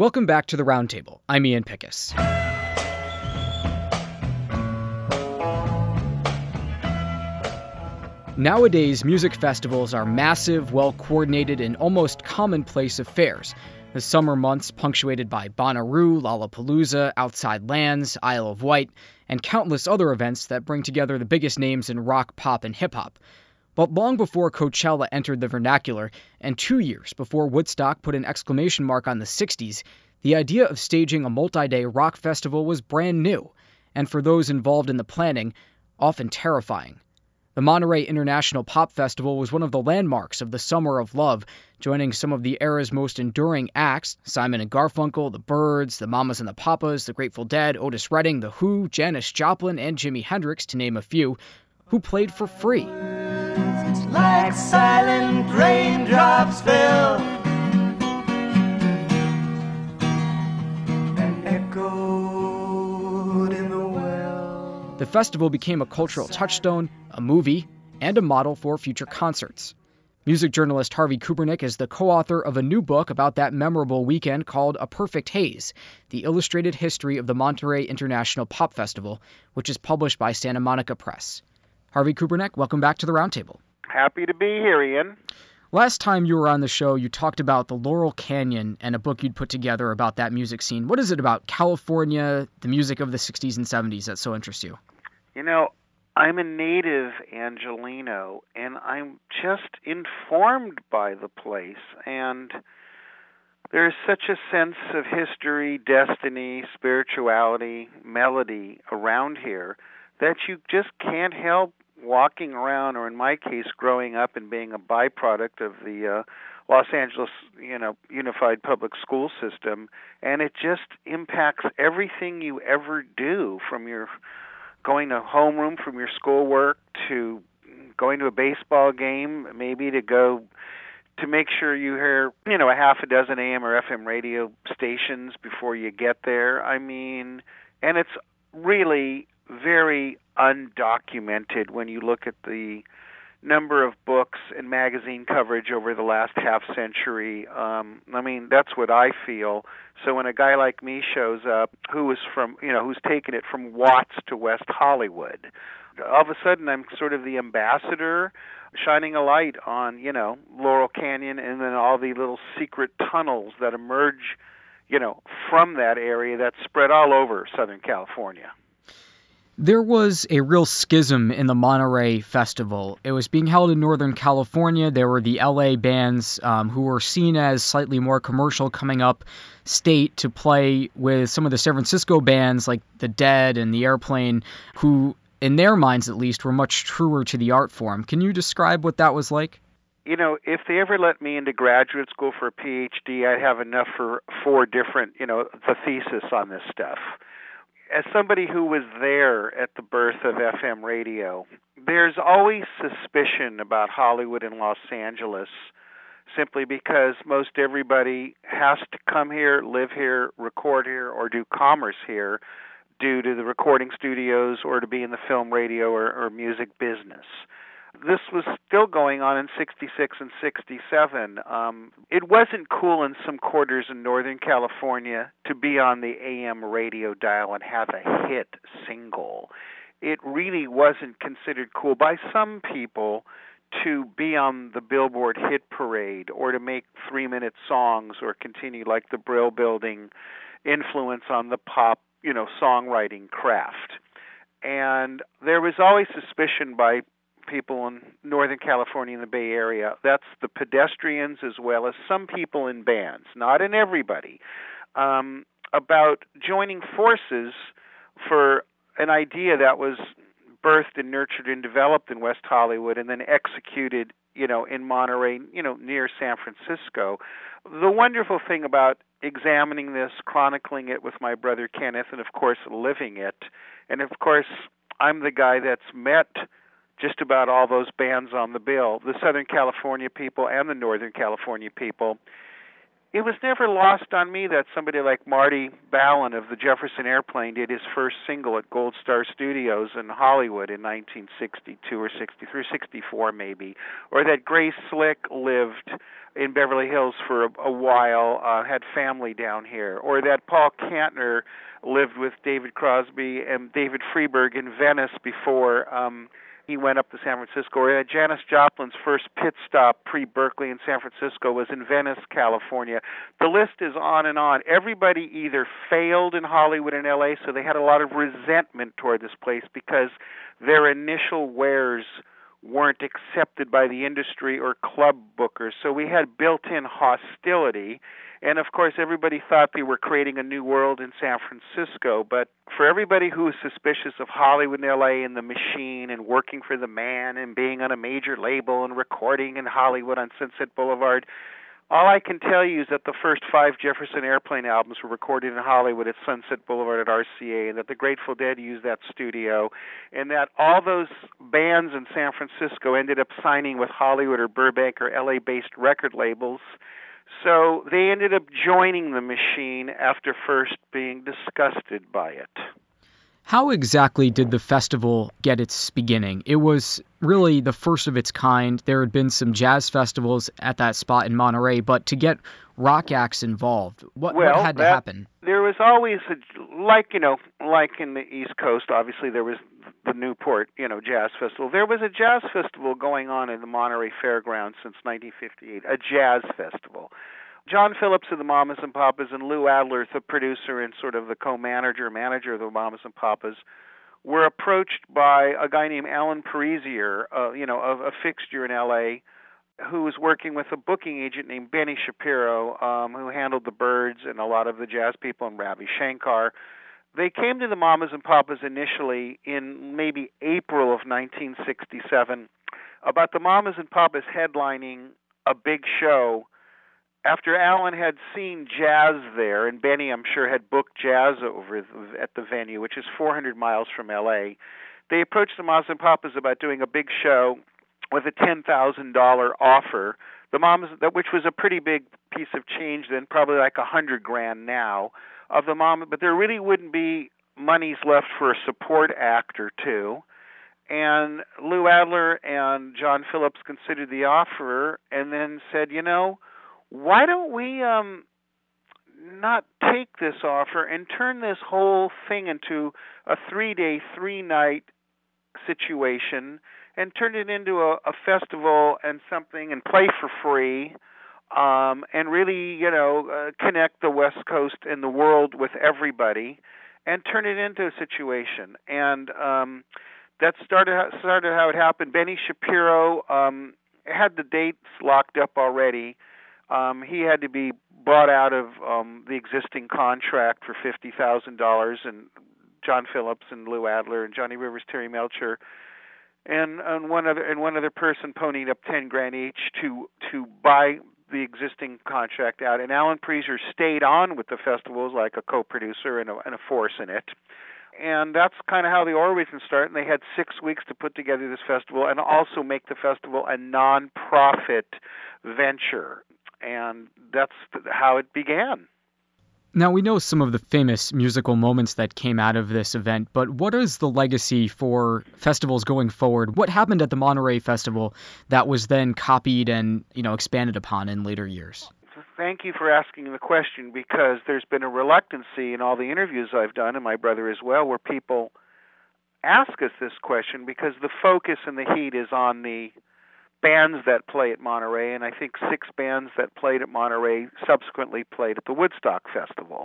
Welcome back to the Roundtable. I'm Ian Pickus. Nowadays, music festivals are massive, well-coordinated, and almost commonplace affairs. The summer months punctuated by Bonnaroo, Lollapalooza, Outside Lands, Isle of Wight, and countless other events that bring together the biggest names in rock, pop, and hip-hop. But long before Coachella entered the vernacular, and 2 years before Woodstock put an exclamation mark on the 60s, the idea of staging a multi-day rock festival was brand new, and for those involved in the planning, often terrifying. The Monterey International Pop Festival was one of the landmarks of the Summer of Love, joining some of the era's most enduring acts, Simon and Garfunkel, the Byrds, the Mamas and the Papas, the Grateful Dead, Otis Redding, The Who, Janis Joplin, and Jimi Hendrix, to name a few, who played for free. Like silent raindrops fell and echoed in the well. The festival became a cultural touchstone, a movie, and a model for future concerts. Music journalist Harvey Kubernik is the co-author of a new book about that memorable weekend called A Perfect Haze, the illustrated history of the Monterey International Pop Festival, which is published by Santa Monica Press. Harvey Kubernik, welcome back to the Roundtable. Happy to be here, Ian. Last time you were on the show, you talked about the Laurel Canyon and a book you'd put together about that music scene. What is it about California, the music of the 60s and 70s that so interests you? You know, I'm a native Angelino, and I'm just informed by the place. And there's such a sense of history, destiny, spirituality, melody around here that you just can't help walking around, or in my case, growing up and being a byproduct of the Los Angeles, Unified Public School System, and it just impacts everything you ever do, from your going to homeroom from your schoolwork to going to a baseball game, maybe to go to make sure you hear, a half a dozen AM or FM radio stations before you get there. I mean, and it's really very undocumented when you look at the number of books and magazine coverage over the last half century. That's what I feel. So when a guy like me shows up, who's taken it from Watts to West Hollywood, all of a sudden I'm sort of the ambassador, shining a light on, Laurel Canyon, and then all the little secret tunnels that emerge, from that area that spread all over Southern California. There was a real schism in the Monterey Festival. It was being held in Northern California. There were the LA bands who were seen as slightly more commercial coming up state to play with some of the San Francisco bands like The Dead and The Airplane, who, in their minds at least, were much truer to the art form. Can you describe what that was like? If they ever let me into graduate school for a PhD, I'd have enough for 4 different, the thesis on this stuff. As somebody who was there at the birth of FM radio, there's always suspicion about Hollywood and Los Angeles, simply because most everybody has to come here, live here, record here, or do commerce here due to the recording studios or to be in the film, radio, or music business. This was still going on in 66 and 67. It wasn't cool in some quarters in Northern California to be on the AM radio dial and have a hit single. It really wasn't considered cool by some people to be on the Billboard hit parade or to make 3-minute songs or continue like the Brill Building influence on the pop, songwriting craft. And there was always suspicion by people in Northern California and the Bay Area, that's the pedestrians as well as some people in bands, not in everybody, about joining forces for an idea that was birthed and nurtured and developed in West Hollywood and then executed, in Monterey, near San Francisco. The wonderful thing about examining this, chronicling it with my brother Kenneth, and of course living it, and of course I'm the guy that's met just about all those bands on the bill, the Southern California people and the Northern California people. it was never lost on me that somebody like Marty Balin of the Jefferson Airplane did his first single at Gold Star Studios in Hollywood in 1962 or 63, 64 maybe, or that Grace Slick lived in Beverly Hills for a while, had family down here, or that Paul Kantner lived with David Crosby and David Freeberg in Venice before he went up to San Francisco, or Janis Joplin's first pit stop pre-Berkeley in San Francisco was in Venice, California. The list is on and on. Everybody either failed in Hollywood and LA, so they had a lot of resentment toward this place because their initial wares weren't accepted by the industry or club bookers. So we had built-in hostility. And, of course, everybody thought they were creating a new world in San Francisco. But for everybody who was suspicious of Hollywood and L.A. and the machine and working for the man and being on a major label and recording in Hollywood on Sunset Boulevard, all I can tell you is that the first 5 Jefferson Airplane albums were recorded in Hollywood at Sunset Boulevard at RCA, and that the Grateful Dead used that studio, and that all those bands in San Francisco ended up signing with Hollywood or Burbank or L.A.-based record labels. So they ended up joining the machine after first being disgusted by it. How exactly did the festival get its beginning? It was really the first of its kind. There had been some jazz festivals at that spot in Monterey, but to get rock acts involved, what had to happen? There was always, like in the East Coast, obviously there was the Newport, Jazz Festival. There was a jazz festival going on in the Monterey Fairgrounds since 1958, a jazz festival. John Phillips of the Mamas and Papas and Lou Adler, the producer and sort of the manager of the Mamas and Papas, were approached by a guy named Alan Parisier, a fixture in L.A., who was working with a booking agent named Benny Shapiro, who handled the Byrds and a lot of the jazz people, and Ravi Shankar. They came to the Mamas and Papas initially in maybe April of 1967 about the Mamas and Papas headlining a big show. After Alan had seen jazz there, and Benny, I'm sure, had booked jazz over at the venue, which is 400 miles from L.A., they approached the Mamas and Papas about doing a big show with a $10,000 offer. The Mamas, which was a pretty big piece of change then, probably like $100,000 now, of the Mamas, but there really wouldn't be monies left for a support act or two. And Lou Adler and John Phillips considered the offer and then said, why don't we not take this offer and turn this whole thing into a 3-day, 3-night situation and turn it into a festival and something and play for free and really, connect the West Coast and the world with everybody and turn it into a situation. And that started how it happened. Benny Shapiro had the dates locked up already. He had to be bought out of the existing contract for $50,000, and John Phillips and Lou Adler and Johnny Rivers, Terry Melcher, and one other person ponied up $10,000 each to buy the existing contract out. And Alan Parisier stayed on with the festival as like a co-producer and a force in it. And that's kind of how the Orwithan started. And they had 6 weeks to put together this festival and also make the festival a non-profit venture. And that's how it began. Now, we know some of the famous musical moments that came out of this event, but what is the legacy for festivals going forward? What happened at the Monterey Festival that was then copied and, expanded upon in later years? Thank you for asking the question, because there's been a reluctancy in all the interviews I've done, and my brother as well, where people ask us this question because the focus and the heat is on the bands that play at Monterey, and I think 6 bands that played at Monterey subsequently played at the Woodstock Festival.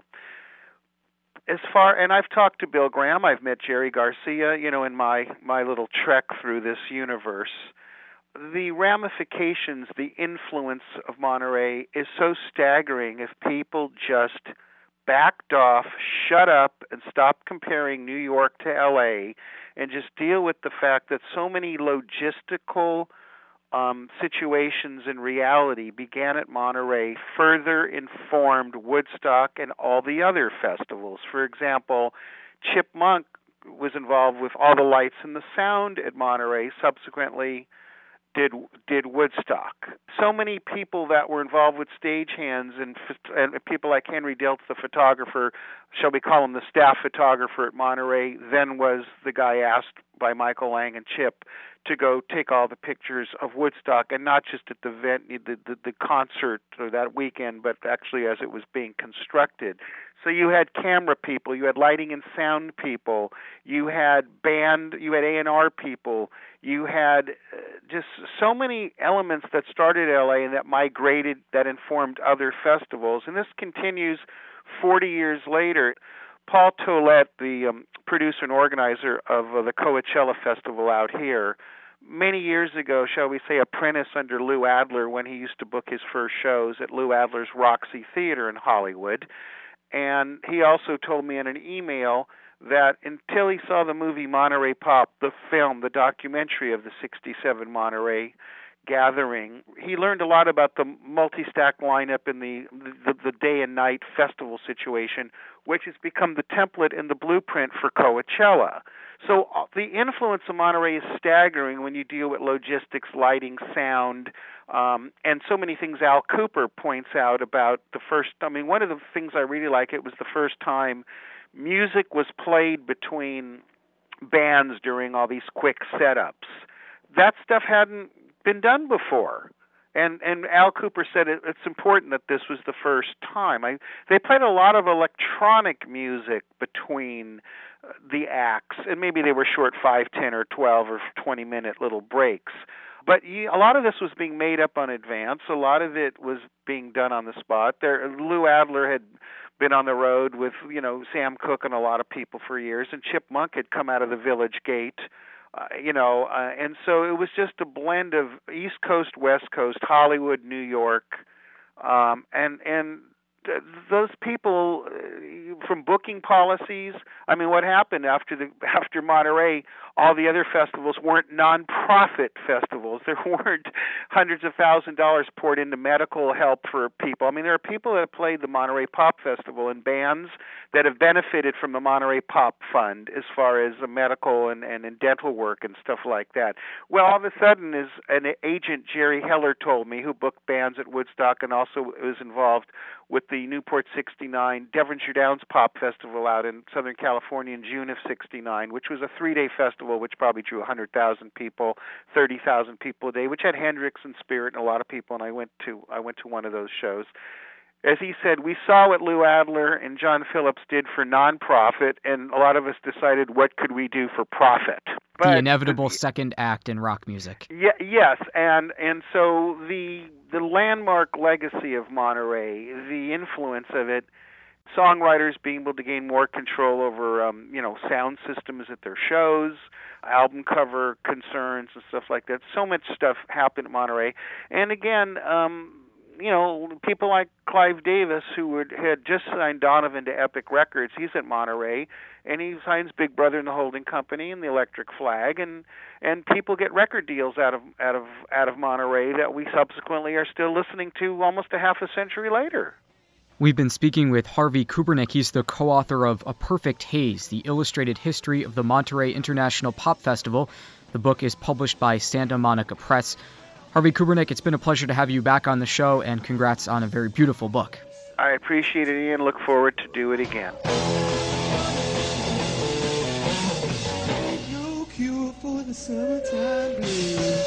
And I've talked to Bill Graham, I've met Jerry Garcia, in my little trek through this universe. The ramifications, the influence of Monterey is so staggering if people just backed off, shut up, and stopped comparing New York to L.A., and just deal with the fact that so many logistical situations in reality began at Monterey, further informed Woodstock and all the other festivals. For example, Chip Monk was involved with all the lights and the sound at Monterey, subsequently did Woodstock. So many people that were involved with stagehands and people like Henry Diltz, the photographer, shall we call him the staff photographer at Monterey, then was the guy asked by Michael Lang and Chip to go take all the pictures of Woodstock, and not just at the concert or that weekend, but actually as it was being constructed. So you had camera people, you had lighting and sound people, you had A&R people, you had just so many elements that started LA and that migrated, that informed other festivals. And this continues 40 years later. Paul Tollett, the producer and organizer of the Coachella Festival out here, many years ago, shall we say, apprentice under Lou Adler when he used to book his first shows at Lou Adler's Roxy Theater in Hollywood. And he also told me in an email that until he saw the movie Monterey Pop, the film, the documentary of the 67 Monterey gathering, he learned a lot about the multi-stack lineup in the day and night festival situation, which has become the template and the blueprint for Coachella. So the influence of Monterey is staggering when you deal with logistics, lighting, sound, and so many things Al Cooper points out about the first. I mean, one of the things I really like, it was the first time music was played between bands during all these quick setups. That stuff hadn't been done before. And Al Cooper said it's important that this was the first time. They played a lot of electronic music between the acts, and maybe they were short 5, 10, or 12 or 20-minute little breaks. But a lot of this was being made up on advance. A lot of it was being done on the spot. Lou Adler had been on the road with, Sam Cooke and a lot of people for years, and Chip Monk had come out of the Village Gate. And so it was just a blend of East Coast, West Coast, Hollywood, New York, and those people from booking policies. I mean, what happened after Monterey? All the other festivals weren't nonprofit festivals. There weren't hundreds of thousands of dollars poured into medical help for people. I mean, there are people that have played the Monterey Pop Festival and bands that have benefited from the Monterey Pop Fund as far as medical and dental work and stuff like that. Well, all of a sudden, as an agent, Jerry Heller, told me, who booked bands at Woodstock and also was involved with the Newport 69 Devonshire Downs Pop Festival out in Southern California in June of 69, which was a 3-day festival which probably drew 100,000 people, 30,000 people a day, which had Hendrix and Spirit and a lot of people, and I went to one of those shows. As he said, we saw what Lou Adler and John Phillips did for nonprofit, and a lot of us decided what could we do for profit. But the inevitable second act in rock music. Yes, and so the landmark legacy of Monterey, the influence of it, songwriters being able to gain more control over sound systems at their shows, album cover concerns and stuff like that. So much stuff happened at Monterey, and again, people like Clive Davis, who had just signed Donovan to Epic Records. He's at Monterey, and he signs Big Brother and the Holding Company and the Electric Flag, and people get record deals out of Monterey that we subsequently are still listening to almost a half a century later. We've been speaking with Harvey Kubernik. He's the co-author of A Perfect Haze, the illustrated history of the Monterey International Pop Festival. The book is published by Santa Monica Press. Harvey Kubernik, it's been a pleasure to have you back on the show, and congrats on a very beautiful book. I appreciate it, Ian. Look forward to do it again. No cure for the summertime blues.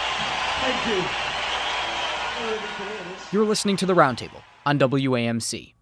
You're listening to The Roundtable on WAMC.